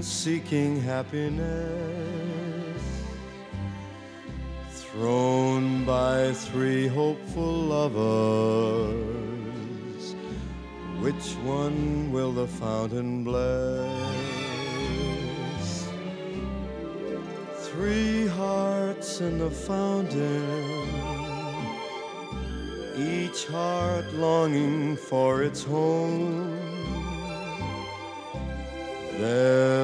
seeking happiness, thrown by three hopeful lovers. Which one will the fountain bless? Three hearts in the fountain, each heart longing for its home. There